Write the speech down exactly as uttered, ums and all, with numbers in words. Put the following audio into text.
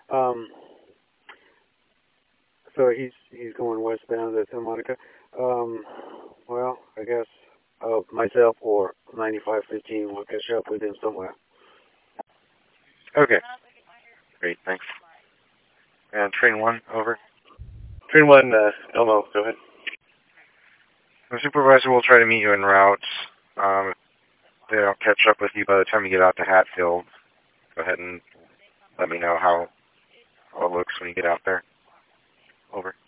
Um, so he's he's going westbound to Santa Monica. Um, well, I guess uh, myself or ninety-five fifteen will catch up with him somewhere. Okay, great, thanks. And train one, over. Train one, uh, Elmo, go ahead. The supervisor will try to meet you en route. Um, if they don't catch up with you by the time you get out to Hatfield, go ahead and let me know how, how it looks when you get out there. Over.